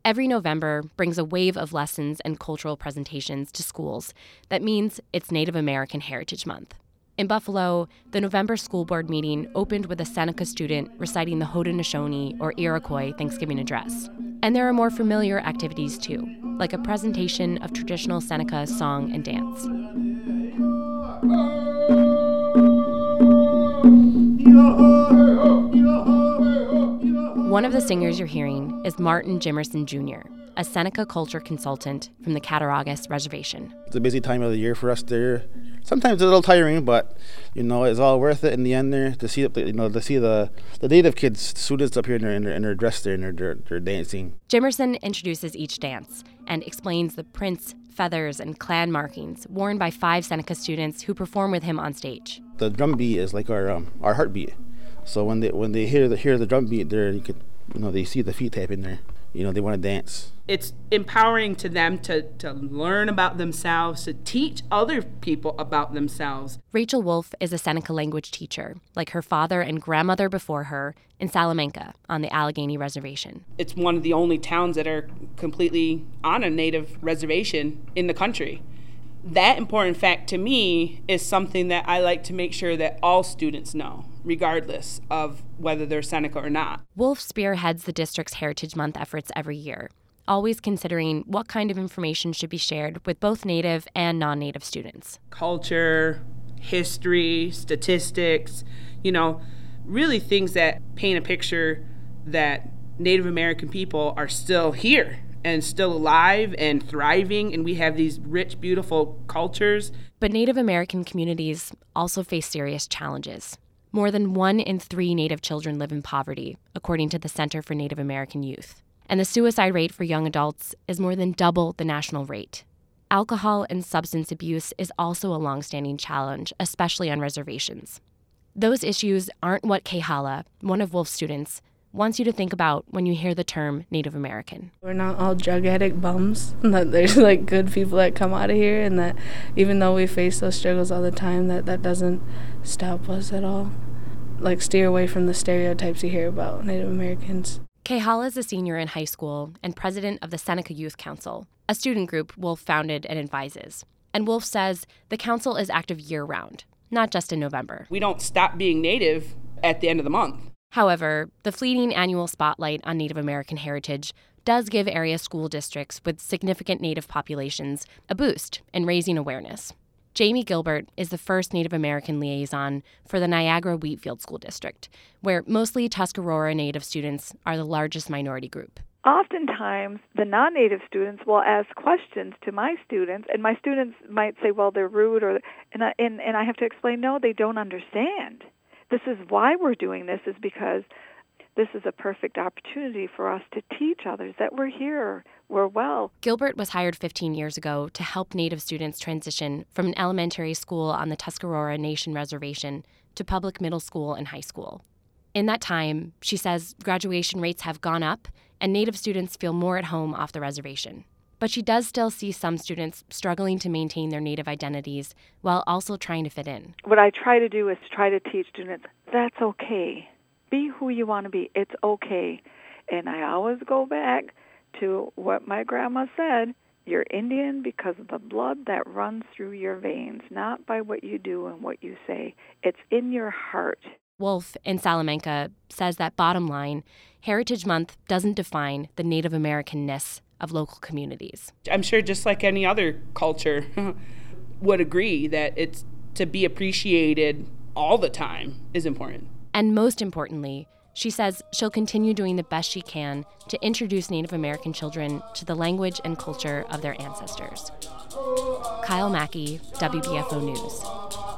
Every November brings a wave of lessons and cultural presentations to schools. That means it's Native American Heritage Month. In Buffalo, the November school board meeting opened with a Seneca student reciting the Haudenosaunee or Iroquois Thanksgiving address. And there are more familiar activities too, like a presentation of traditional Seneca song and dance. One of the singers you're hearing is Martin Jimerson Jr., a Seneca culture consultant from the Cattaraugus Reservation. It's a busy time of the year for us there. Sometimes a little tiring, but it's all worth it in the end there to see the native kids, students up here in their dress there and they're dancing. Jimerson introduces each dance and explains the prints, feathers, and clan markings worn by 5 Seneca students who perform with him on stage. The drum beat is like our heartbeat. So when they hear the drum beat there, you could they see the feet tapping there. They want to dance. It's empowering to them to learn about themselves, to teach other people about themselves. Rachel Wolf is a Seneca language teacher, like her father and grandmother before her, in Salamanca on the Allegheny Reservation. It's one of the only towns that are completely on a native reservation in the country. That important fact to me is something that I like to make sure that all students know, regardless of whether they're Seneca or not. Wolf spearheads the district's Heritage Month efforts every year, always considering what kind of information should be shared with both Native and non-Native students. Culture, history, statistics, really things that paint a picture that Native American people are still here and still alive and thriving, and we have these rich, beautiful cultures. But Native American communities also face serious challenges. More than 1 in 3 Native children live in poverty, according to the Center for Native American Youth. And the suicide rate for young adults is more than double the national rate. Alcohol and substance abuse is also a longstanding challenge, especially on reservations. Those issues aren't what Kehala, one of Wolf's students, wants you to think about when you hear the term Native American. We're not all drug addict bums, that there's good people that come out of here, and that even though we face those struggles all the time, that doesn't stop us at all. Steer away from the stereotypes you hear about Native Americans. Kehala is a senior in high school and president of the Seneca Youth Council, a student group Wolf founded and advises. And Wolf says the council is active year-round, not just in November. We don't stop being Native at the end of the month. However, the fleeting annual spotlight on Native American heritage does give area school districts with significant Native populations a boost in raising awareness. Jamie Gilbert is the first Native American liaison for the Niagara Wheatfield School District, where mostly Tuscarora Native students are the largest minority group. Oftentimes, the non-Native students will ask questions to my students, and my students might say, well, they're rude, and I have to explain, no, they don't understand. This is why we're doing this, is because this is a perfect opportunity for us to teach others that we're here, we're well. Gilbert was hired 15 years ago to help Native students transition from an elementary school on the Tuscarora Nation Reservation to public middle school and high school. In that time, she says graduation rates have gone up and Native students feel more at home off the reservation. But she does still see some students struggling to maintain their Native identities while also trying to fit in. What I try to do is try to teach students, that's okay. Be who you want to be. It's okay. And I always go back to what my grandma said, you're Indian because of the blood that runs through your veins, not by what you do and what you say. It's in your heart. Wolf in Salamanca says that bottom line, Heritage Month doesn't define the Native American-ness of local communities. I'm sure just like any other culture would agree that it's to be appreciated all the time is important. And most importantly, she says she'll continue doing the best she can to introduce Native American children to the language and culture of their ancestors. Kyle Mackey, WBFO News.